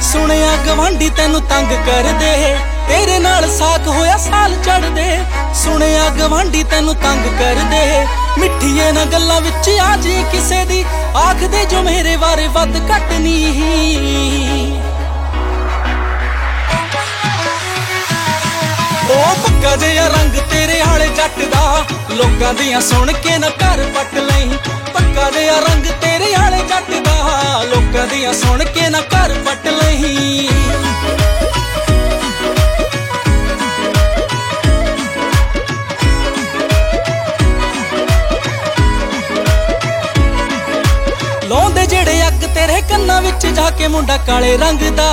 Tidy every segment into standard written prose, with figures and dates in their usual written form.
ਸੁਣਿਆ ਗਵਾਂਢੀ ਤੈਨੂੰ ਤੰਗ ਕਰਦੇ, ਤੇਰੇ ਨਾਲ ਸਾਕ ਹੋਇਆ ਸਾਲ ਚੜਦੇ। ਸੁਣਿਆ ਗਵਾਂਢੀ ਤੈਨੂੰ ਤੰਗ ਕਰਦੇ, ਮਿੱਠੀਏ ਨਾ ਗੱਲਾਂ ਵਿੱਚ ਆ ਜੇ ਕਿਸੇ ਦੀ, ਆਖਦੇ ਜੋ ਮੇਰੇ ਬਾਰੇ ਵੱਧ ਘੱਟ ਨਹੀਂ। ਉਹ ਪੱਕਾ ਜਿਹਾ ਰੰਗ ਤੇਰੇ ਆਲੇ ਜੱਟ ਦਾ, ਲੋਕਾਂ ਦੀਆਂ ਸੁਣ ਕੇ ਨਾ ਘਰ ਪੱਟ ਲਈ। ਪੱਕਾ ਜਿਹਾ ਰੰਗ ਤੇਰੇ ਆਲੇ ਜੱਟ ਦਾ, ਲੋਕਾਂ ਦੀਆਂ ਸੁਣ ਕੇ ਨਾ ਘਰ ਪੱਟ ਲਈ। ਲਾਉਂਦੇ ਜਿਹੜੇ ਅੱਗ ਤੇਰੇ ਕੰਨਾਂ ਵਿੱਚ ਜਾ ਕੇ ਮੁੰਡਾ ਕਾਲੇ ਰੰਗ ਦਾ,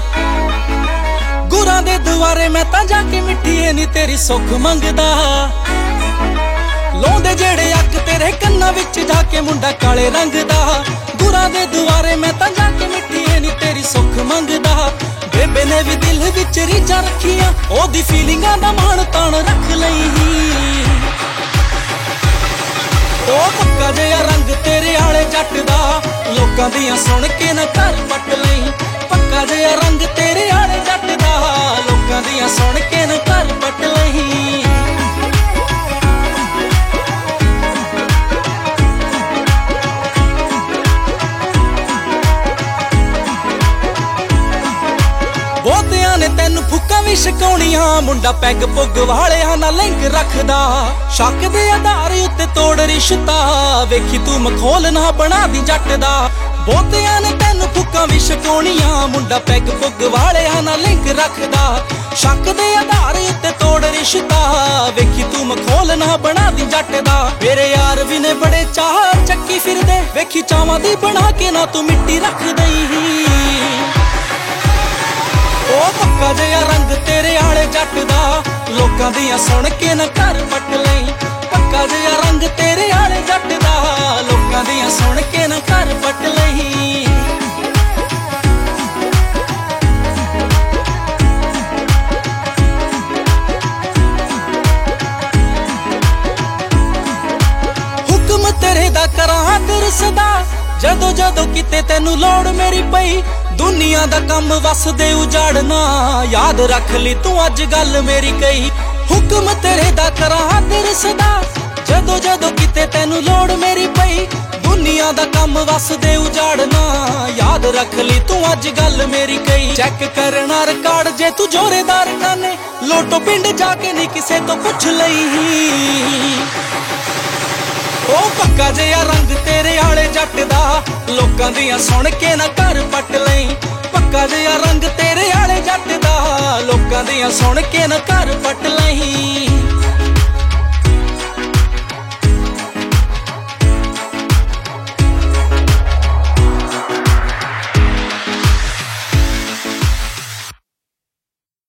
ਗੁਰਾਂ ਦੇ ਦੁਆਰੇ ਮੈਂ ਤਾਂ ਜਾ ਕੇ ਮਿੱਠੀਏ ਨੀ ਤੇਰੀ ਸੁੱਖ ਮੰਗਦਾ। ਲਾਉਂਦੇ ਜਿਹੜੇ ਅੱਗ ਤੇਰੇ ਕੰਨਾਂ ਵਿੱਚ ਜਾ ਕੇ ਮੁੰਡਾ ਕਾਲੇ ਰੰਗ ਦਾ, ਗੁਰਾਂ ਦੇ ਦੁਆਰੇ ਮੈਂ ਤਾਂ ਜਾ ਕੇ ਮਿੱਠੀਏ ਨੀ ਤੇਰੀ ਸੁੱਖ ਮੰਗਦਾ। ਬੇਬੇ ਨੇ ਵੀ ਦਿਲ ਵਿੱਚ ਰੀਝਾਂ ਰੱਖੀਆਂ, ਉਹਦੀ ਫੀਲਿੰਗਾਂ ਦਾ ਮਾਣ ਤਾਣ ਰੱਖ ਲਈ। ਉਹ ਪੱਕਾ ਜਿਹਾ ਰੰਗ ਤੇਰੇ ਆਲੇ ਜੱਟ ਦਾ, ਲੋਕਾਂ ਦੀਆਂ ਸੁਣ ਕੇ ਨਾ ਘਰ ਪੱਟ ਲਈ। ਪੱਕਾ ਜਿਹਾ ਰੰਗ ਤੇਰੇ ਆਲੇ ਜੱਟ ਦਾ, ਲੋਕਾਂ ਦੀਆਂ ਸੁਣ ਕੇ ਨਾ ਘਰ ਪੱਟ ਲਈ। ਬਹੁਤਿਆਂ ਨੇ ਤੈਨੂੰ ਫੁੱਕਾਂ ਵੀ ਛਕਾਉਣੀਆਂ, ਮੁੰਡਾ ਪੈਗ ਪੁੱਗ ਵਾਲਿਆਂ ਨਾਲ ਲਿੰਕ ਰੱਖਦਾ। ਸ਼ੱਕ ਦੇ ਆਧਾਰ ਉੱਤੇ ਤੋੜ ਰਿਸ਼ਤਾ, ਵੇਖੀ ਤੂੰ ਮਖੌਲ ਨਾ ਬਣਾ ਦੀ ਜੱਟ ਦਾ। ਬਹੁਤਿਆਂ ਨੇ ਤੈਨੂੰ ਫੁੱਕਾਂ ਵੀ ਛਕਾਉਣੀਆਂ, ਮੁੰਡਾ ਪੈਗ ਪੁੱਗ ਵਾਲਿਆਂ ਨਾਲ ਲਿੰਕ ਰੱਖਦਾ। ਸ਼ੱਕ ਦੇ ਆਧਾਰ ਉੱਤੇ ਤੋੜ ਰਿਸ਼ਤਾ, ਵੇਖੀ ਤੂੰ ਮਖੌਲ ਨਾ ਬਣਾ ਦੀ ਜੱਟ ਦਾ। ਮੇਰੇ ਯਾਰ ਵੀ ਨੇ ਬੜੇ ਚਾਹ ਚੱਕੀ ਫਿਰਦੇ, ਵੇਖੀ ਚਾਵਾਂ ਦੀ ਬਣਾ ਕੇ ਨਾ ਤੂੰ ਮਿੱਟੀ ਰੱਖ ਦਈ। ਉਹ ਪੱਕਾ ਜਿਹਾ ਰੰਗ ਤੇਰੇ ਆਲੇ ਜੱਟ ਦਾ, ਲੋਕਾਂ ਦੀਆਂ ਸੁਣ ਕੇ ਨਾ ਘਰ ਪੱਟ ਲਈ। ਪੱਕਾ ਜਿਹਾ ਰੰਗ ਤੇਰੇ ਆਲੇ ਜੱਟ ਦਾ, ਲੋਕਾਂ ਦੀਆਂ ਸੁਣ ਕੇ ਨਾ ਘਰ ਪੱਟ ਲਈ। ਹੁਕਮ ਤੇਰੇ ਦਾ ਕਰਾਂ ਦਰਸਦਾ, ਜਦੋਂ ਜਦੋਂ ਕਿਤੇ ਤੈਨੂੰ ਲੋੜ ਮੇਰੀ ਪਈ। ਦੁਨੀਆ ਦਾ ਕੰਮ ਵਸਦੇ ਉਜਾੜਨਾ, ਯਾਦ ਰੱਖ ਲਈ ਤੂੰ ਅੱਜ ਗੱਲ ਮੇਰੀ ਕਹੀ। ਹੁਕਮ ਤੇਰੇ ਦਾ ਕਰਾਂ ਦਰਸਦਾ, ਜਦੋਂ ਜਦੋਂ ਕਿਤੇ ਤੈਨੂੰ ਲੋੜ ਮੇਰੀ ਪਈ। ਦੁਨੀਆ ਦਾ ਕੰਮ ਵਸਦੇ ਉਜਾੜਨਾ, ਯਾਦ ਰੱਖ ਲਈ ਤੂੰ ਅੱਜ ਗੱਲ ਮੇਰੀ ਕਹੀ। ਚੈੱਕ ਕਰਨਾ ਰਿਕਾਰਡ ਜੇ ਤੂੰ ਜੋਰੇਦਾਰ ਨਾਨੇ, ਲੋਟੋ ਪਿੰਡ ਜਾ ਕੇ ਨਹੀਂ ਕਿਸੇ ਤੋਂ ਪੁੱਛ ਲਈ। ਉਹ ਪੱਕਾ ਜਿਹਾ ਰੰਗ ਤੇਰੇ ਆਲੇ ਜੱਟ ਦਾ, ਲੋਕਾਂ ਦੀਆਂ ਸੁਣ ਕੇ ਨਾ ਘਰ ਪੱਟ ਲਈ। ਪੱਕਾ ਜਿਹਾ ਰੰਗ ਤੇਰੇ ਆਲੇ ਜੱਟ ਦਾ, ਲੋਕਾਂ ਦੀਆਂ ਸੁਣ ਕੇ ਨਾ ਘਰ ਪੱਟ ਲਈ।